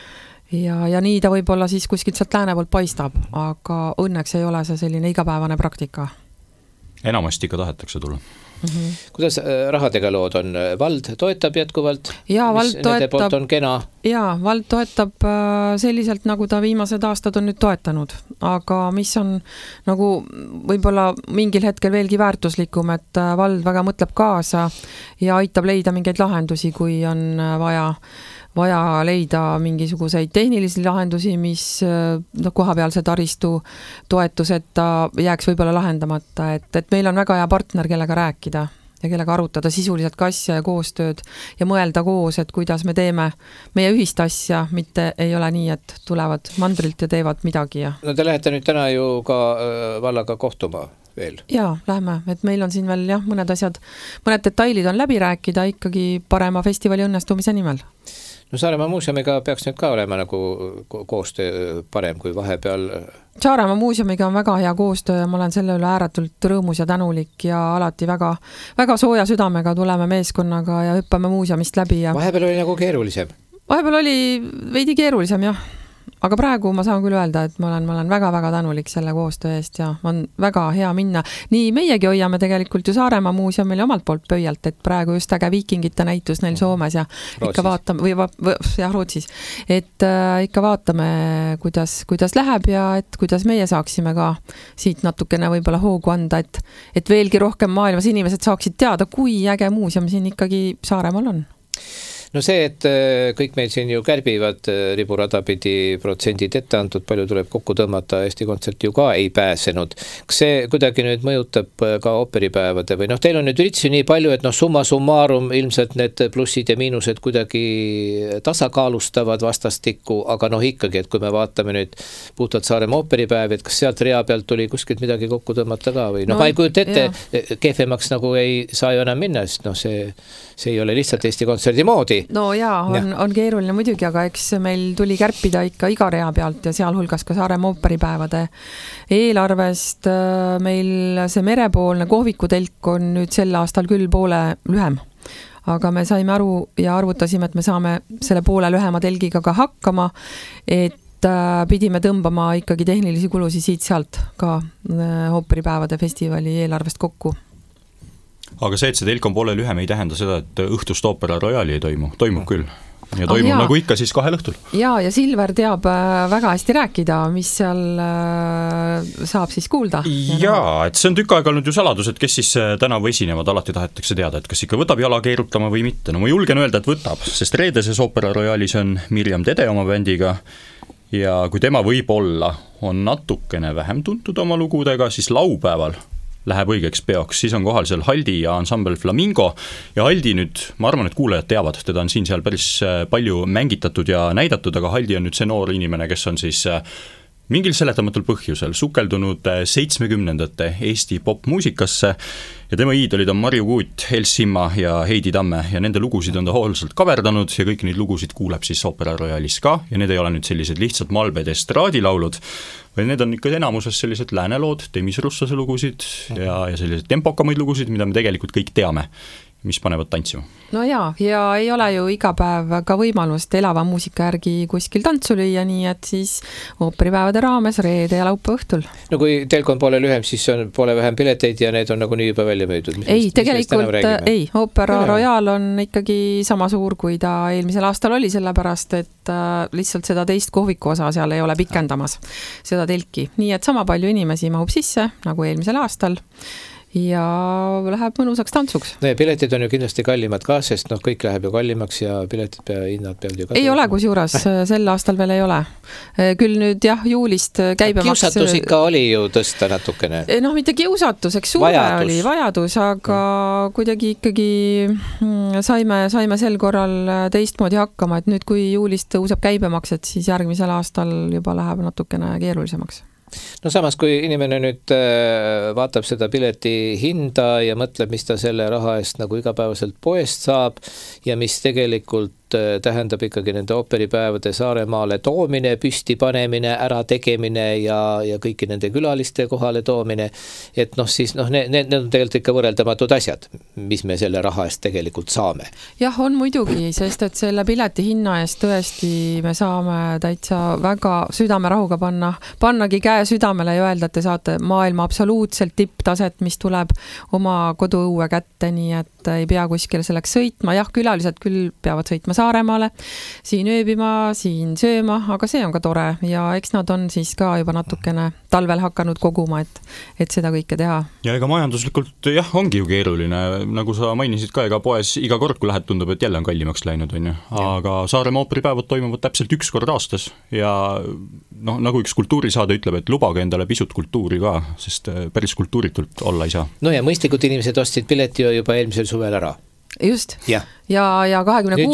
Ja, ja nii ta võib-olla siis kuskilt sealt lääne poolt paistab, aga õnneks ei ole see selline igapäevane praktika. Enamasti ikka tahetakse tulla. Mm-hmm. Kuidas rahadega lood on? Vald toetab jätkuvalt? Jaa, vald toetab, on kena? Jaa, vald toetab selliselt, nagu ta viimased aastad on nüüd toetanud. Aga mis on nagu võib-olla mingil hetkel veelgi väärtuslikum, et vald väga mõtleb kaasa ja aitab leida mingeid lahendusi, kui on vaja vaja leida mingisuguseid tehnilisi lahendusi, mis no, kohapealse taristu toetuseta jääks võib-olla lahendamata, et, et meil on väga hea partner, kellega rääkida ja kellega arutada sisuliselt ka asja ja koostööd ja mõelda koos, et kuidas me teeme meie ühist asja, mitte ei ole nii, et tulevad mandrilt ja teevad midagi. Ja... No te lähete nüüd täna ju ka vallaga kohtuma veel. Jaa, lähme, et meil on siin veel jah, mõned asjad, mõned detailid on läbi rääkida ikkagi parema festivali õnnestumise nimel. No Saaremaa muuseumiga peaks nüüd ka olema nagu koostöö parem kui vahepeal. Saaremaa muuseumiga on väga hea koostöö ja ma olen selle üle ääretult rõõmus ja tänulik ja alati väga, väga sooja südamega tuleme meeskonnaga ja hüppame muuseumist läbi. Ja... Vahepeal oli nagu keerulisem. Vahepeal oli veidi keerulisem, jah. aga praegu ma saan küll öelda, et ma olen, ma olen väga-väga tänulik selle koostöö eest ja on väga hea minna. Nii meiegi hoiame tegelikult ju Saaremaa muuseumil omalt poolt pöialt, et praegu just äge viikingite näitus neil Soomes ja Rootsis. Ikka vaatame, või, või jah, Rootsis, et äh, ikka vaatame, kuidas, kuidas läheb ja et kuidas meie saaksime ka siit natukene võib-olla hoogu anda, et, et veelgi rohkem maailmas inimesed saaksid teada, kui äge muuseum siin ikkagi Saaremaal on. No see, et kõik meil siin ju kärbivad riburada pidi protsendid ette antud, palju tuleb kokku tõmmata, Eesti Kontsert ju ka ei pääsenud. Kas see kuidagi nüüd mõjutab ka ooperipäevade või noh, teil on nüüd üritusi nii palju, et noh, summa summarum ilmselt need plussid ja miinused kuidagi tasakaalustavad vastastikku, aga noh ikkagi, et kui me vaatame nüüd puhtalt Saaremaa ooperipäev, et kas sealt rea pealt tuli kuskilt midagi kokku tõmmata ka või noh, no, ma ei kujuta ette, jah. Kehvemaks nagu ei saa ju enam minna, sest noh, see, see ei ole lihtsalt Eesti Kontserdi moodi. No jaa, on, ja. on keeruline muidugi, aga eks meil tuli kärpida ikka iga rea pealt ja sealhulgas ka Saaremaa ooperipäevade eelarvest. Meil see merepoolne kohvikutelk on nüüd sel aastal küll poole lühem. Aga me saime aru ja arvutasime, et me saame selle poole lühema telgiga ka hakkama, et pidime tõmbama ikkagi tehnilisi kulusi siit sealt ka ooperipäevade festivali eelarvest kokku. Aga see, et see telk on poole lühem, ei tähenda seda, et õhtust Opera Royali ei toimu. Toimub küll. Ja toimub ah, nagu ikka siis kahel õhtul. Jaa, ja Silver teab väga hästi rääkida, mis seal saab siis kuulda. Jaa, et see on tükk aega olnud ju saladus, et kes siis tänavu esinevad, alati tahetakse teada, et kas ikka võtab jala keerutama või mitte. No ma julgen öelda, et võtab, sest reedeses Opera Royalis on Mirjam Tede oma bändiga ja kui tema võib-olla on natukene vähem tuntud oma lugudega, siis laupäeval läheb õigeks peoks, siis on kohal seal Haldi ja ansambel Flamingo ja Haldi nüüd, ma arvan, et kuulajad teavad, teda on siin seal päris palju mängitatud ja näidatud, aga Haldi on nüüd see noor inimene, kes on siis mingil seletamatul põhjusel sukeldunud seitsmekümnendate Eesti popmuusikasse ja tema iidolid on Marju Kuut, Els Simma ja Heidi Tamme ja nende lugusid on ta hoolsalt kaverdanud ja kõik neid lugusid kuuleb siis Opera Royalis ka ja need ei ole nüüd sellised lihtsalt malbed estraadilaulud, või need on ikka enamuses sellised läänelood, Demis Russase lugusid ja, ja sellised tempokamaid lugusid, mida me tegelikult kõik teame, mis panevad tantsima. No jaa, ja ei ole ju iga päev ka võimalust elava muusika järgi kuskil tantsu lüüa, nii et siis ooperipäevade raames reede ja laupäeva õhtul. No kui telk on poole lühem, siis on poole vähem pileteid ja need on nagu nii juba välja müüdud. Mis, ei, mis tegelikult ei, Opera Royal on ikkagi sama suur, kui ta eelmisel aastal oli, sellepärast, et lihtsalt seda teist kohviku osa seal ei ole pikendamas, seda telki. Nii et sama palju inimesi mahub sisse, nagu eelmisel aastal. Ja läheb mõnusaks tantsuks. No ja piletid on ju kindlasti kallimad ka, sest noh, kõik läheb ju kallimaks ja piletid pea, hinnad peavad ju ka. Ei ole, kus juures, sel aastal veel ei ole. Küll nüüd jah, juulist käibemaks... Kiusatus ikka oli ju tõsta natukene. No mitte kiusatus, eks suve vajadus. Oli vajadus, aga mm. kuidagi ikkagi saime, saime sel korral teistmoodi hakkama, et nüüd kui juulist tõuseb käibemaks, et siis järgmisel aastal juba läheb natukene keerulisemaks. No samas, kui inimene nüüd vaatab seda pileti hinda ja mõtleb, mis ta selle raha eest nagu igapäevaselt poest saab ja mis tegelikult tähendab ikkagi nende ooperipäevade Saaremaale toomine, püsti panemine, ära tegemine ja, ja kõiki nende külaliste kohale toomine, et noh, siis noh, need, need on tegelikult ikka võrreldamatud asjad, mis me selle raha eest tegelikult saame. Jah, on muidugi, sest et selle pileti hinna eest tõesti me saame täitsa väga südamerahuga panna, pannagi käe südamele ja öelda, et te saate maailma absoluutselt tipptaset, mis tuleb oma koduõue kätte, nii et ei pea kuskile selleks sõitma. Jah, külalised küll peavad sõitma Saaremaale, siin ööbima, siin sööma, aga see on ka tore ja eks nad on siis ka juba natukene talvel hakanud koguma, et, et seda kõike teha. Ja ega majanduslikult jah, ongi ju keeruline, nagu sa mainisid ka, ega poes iga kord, kui lähed, tundub, et jälle on kallimaks läinud, on ju. Aga Saaremaa ooperipäevad toimuvad täpselt üks kord aastas ja noh, nagu üks kultuurisaade ütleb, et lubage endale pisut kultuuri ka, sest päris kultuuritult olla ei saa. No ja mõistlikud inimesed ostsid pileti juba eelmisel suvel ära. Just. Ja, ja, ja kahekümne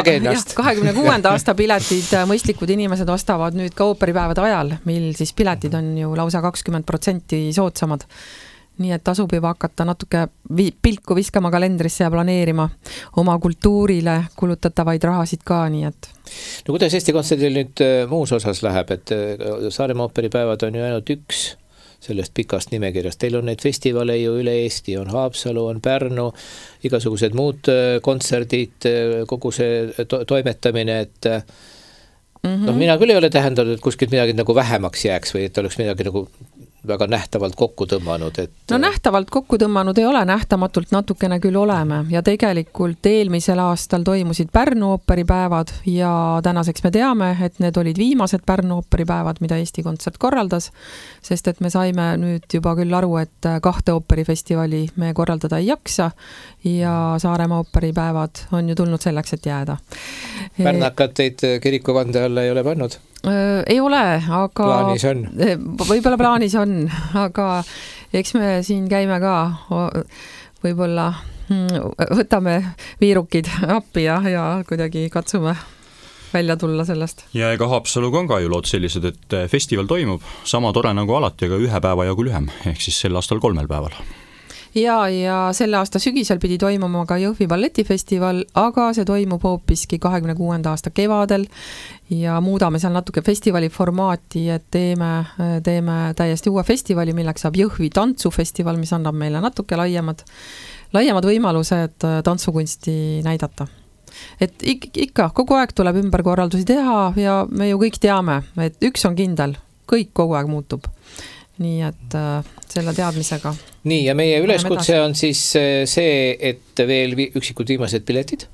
kuuenda aasta piletid mõistlikud inimesed ostavad nüüd ka ooperipäevade ajal, mil siis piletid on ju lausa kakskümmend protsenti soodsamad. Nii et tasub juba hakata natuke vi- pilku viskama kalendrisse ja planeerima oma kultuurile kulutatavaid rahasid ka, nii et. No kuidas Eesti Kontserdil nüüd muus osas läheb, et Saaremaa ooperipäevad on ju ainult üks sellest pikast nimekirjast. Teil on neid festivale ju üle Eesti, on Haapsalu, on Pärnu, igasugused muud kontserdid, kogu see to- toimetamine, et Mm-hmm. No mina küll ei ole tähendanud, et kuskilt midagi nagu vähemaks jääks või et oleks midagi nagu väga nähtavalt kokku tõmmanud, et... No nähtavalt kokku tõmmanud ei ole, nähtamatult natukene küll oleme ja tegelikult eelmisel aastal toimusid Pärnu ooperipäevad ja tänaseks me teame, et need olid viimased Pärnu ooperipäevad, mida Eesti Kontsert korraldas, sest et me saime nüüd juba küll aru, et kahte ooperifestivali me korraldada ei jaksa ja Saaremaa ooperipäevad on ju tulnud selleks, et jääda. Pärnakat teid kirikuvande alla ei ole pannud? Ei ole, aga plaanis on. Võib-olla plaanis on, aga eks me siin käime ka võib-olla võtame viirukid appi ja, ja kuidagi katsume välja tulla sellest. Ja ega Haapsaluga on ka ju lood sellised, et festival toimub sama tore nagu alati, aga ühe päeva jagu lühem, ehk siis sel aastal kolmel päeval. Ja, ja selle aasta sügisel pidi toimuma ka Jõhvi balletifestival, aga see toimub hoopiski kahekümne kuuenda aasta kevadel ja muudame seal natuke festivali formaati, et teeme, teeme täiesti uue festivali, milleks saab Jõhvi tantsufestival, mis annab meile natuke laiemad, laiemad võimalused tantsukunsti näidata. Et ikka, kogu aeg tuleb ümberkorraldusi teha ja me ju kõik teame, et üks on kindel, kõik kogu aeg muutub. Nii et äh, selle teadmisega. Nii, ja meie üleskutse on siis see, et veel üksikud viimased piletid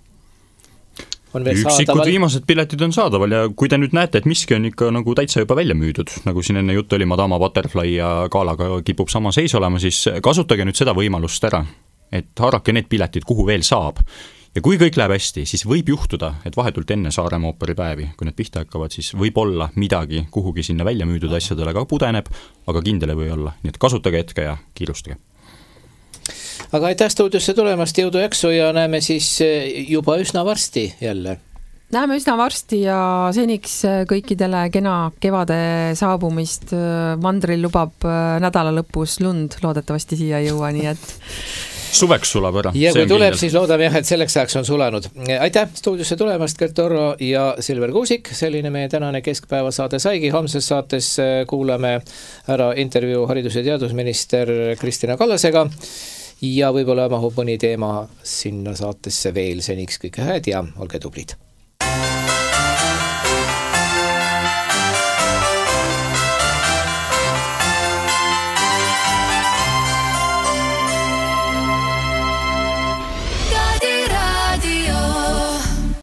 on veel üksikud saadaval. Viimased piletid on saadaval ja kui te nüüd näete, et miski on ikka nagu täitsa juba välja müüdud, nagu siin enne juttu oli Madama Butterfly ja Gaalaga kipub sama seis olema, siis kasutage nüüd seda võimalust ära, et haarake need piletid, kuhu veel saab. Ja kui kõik läheb hästi, siis võib juhtuda, et vahetult enne Saaremaa ooperipäevi, kui need pihta hakkavad, siis võib olla midagi kuhugi sinna välja müüdud asjadele ka pudeneb, aga kindel ei või olla. Nii et kasutage hetke ja kiirustage. Aga aitäh stuudiosse tulemast, jõudu jaksu ja näeme siis juba üsna varsti jälle. Näeme üsna varsti ja seniks kõikidele kena kevade saabumist. Mandril lubab nädala lõpus lund, loodetavasti siia ei jõua, nii et... Suveks sulab ära. Ja kui tuleb, kindel. Siis loodame jah, et selleks ajaks on sulanud. Aitäh stuudiosse tulemast, Gert Orro ja Silver Kuusik. Selline meie tänane keskpäeva saade saigi. Homses saates kuulame ära intervjuu haridus- ja teadusminister Kristina Kallasega ja võib-olla mahub mõni teema sinna saatesse veel seniks kõik hääd ja olge tublid.